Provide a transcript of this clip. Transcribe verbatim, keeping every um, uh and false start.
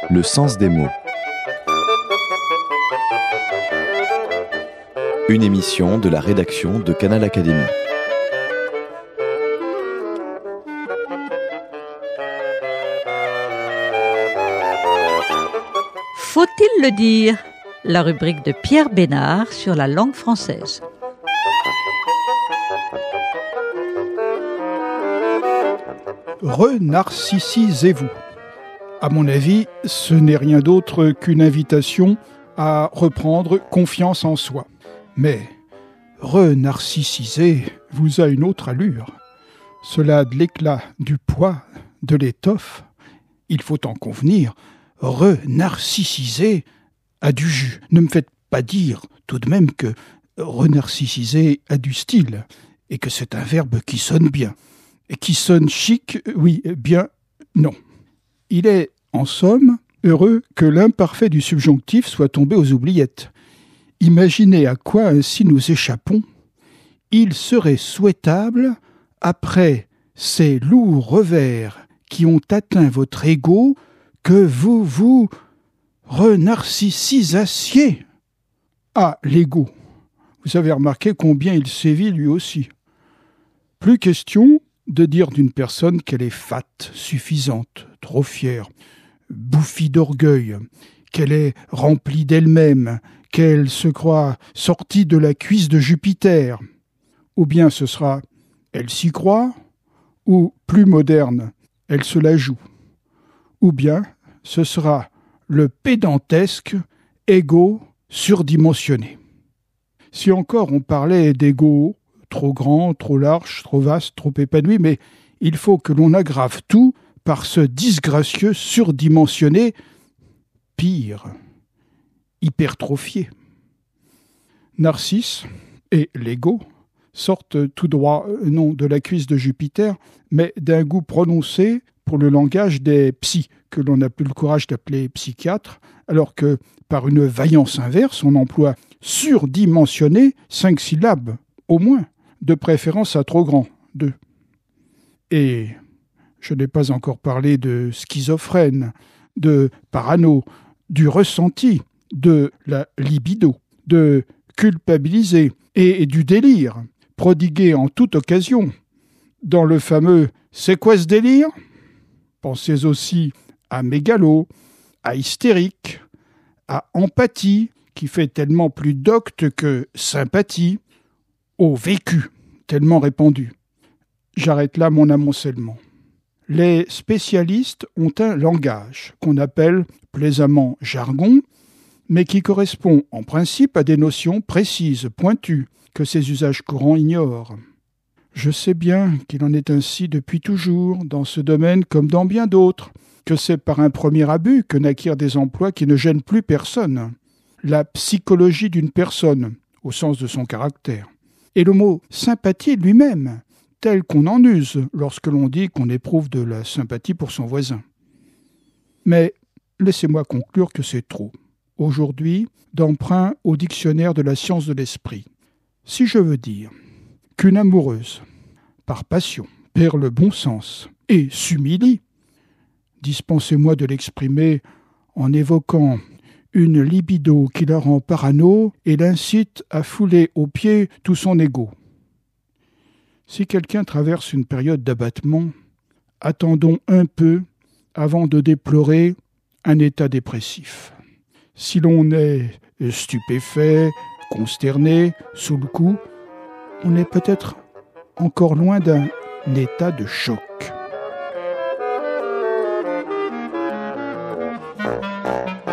Le sens des mots. Une émission de la rédaction de Canal Académie. Faut-il le dire ? La rubrique de Pierre Bénard sur la langue française. Renarcissisez-vous. À mon avis, ce n'est rien d'autre qu'une invitation à reprendre confiance en soi. Mais renarcissiser vous a une autre allure. Cela a de l'éclat, du poids, de l'étoffe. Il faut en convenir. Renarcissiser a du jus. Ne me faites pas dire tout de même que renarcissiser a du style et que c'est un verbe qui sonne bien. Et qui sonne chic, oui, bien, non. Il est, en somme, heureux que l'imparfait du subjonctif soit tombé aux oubliettes. Imaginez à quoi ainsi nous échappons. Il serait souhaitable, après ces lourds revers qui ont atteint votre ego, que vous vous renarcissisassiez. Ah, l'ego. Vous avez remarqué combien il sévit lui aussi. Plus question de dire d'une personne qu'elle est fat, suffisante, trop fière, bouffie d'orgueil, qu'elle est remplie d'elle-même, qu'elle se croit sortie de la cuisse de Jupiter. Ou bien ce sera « elle s'y croit » ou, plus moderne, « elle se la joue ». Ou bien ce sera le pédantesque égo surdimensionné. Si encore on parlait d'égo trop grand, trop large, trop vaste, trop épanoui, mais il faut que l'on aggrave tout par ce disgracieux surdimensionné, pire, hypertrophié. Narcisse et l'ego sortent tout droit, non de la cuisse de Jupiter, mais d'un goût prononcé pour le langage des psys, que l'on n'a plus le courage d'appeler psychiatres, alors que, par une vaillance inverse, on emploie surdimensionné cinq syllabes, au moins, de préférence à trop grand, deux. Et je n'ai pas encore parlé de schizophrène, de parano, du ressenti, de la libido, de culpabiliser et du délire, prodigué en toute occasion. Dans le fameux « C'est quoi ce délire ?» Pensez aussi à mégalo, à hystérique, à empathie, qui fait tellement plus docte que sympathie, au vécu, tellement répandu. J'arrête là mon amoncellement. Les spécialistes ont un langage qu'on appelle plaisamment jargon, mais qui correspond en principe à des notions précises, pointues, que ces usages courants ignorent. Je sais bien qu'il en est ainsi depuis toujours, dans ce domaine comme dans bien d'autres, que c'est par un premier abus que naquirent des emplois qui ne gênent plus personne. La psychologie d'une personne, au sens de son caractère. Et le mot « sympathie » lui-même, tel qu'on en use lorsque l'on dit qu'on éprouve de la sympathie pour son voisin. Mais laissez-moi conclure que c'est trop, aujourd'hui, d'emprunt au dictionnaire de la science de l'esprit. Si je veux dire qu'une amoureuse, par passion, perd le bon sens et s'humilie, dispensez-moi de l'exprimer en évoquant une libido qui la rend parano et l'incite à fouler aux pieds tout son ego. Si quelqu'un traverse une période d'abattement, attendons un peu avant de déplorer un état dépressif. Si l'on est stupéfait, consterné, sous le coup, on est peut-être encore loin d'un état de choc.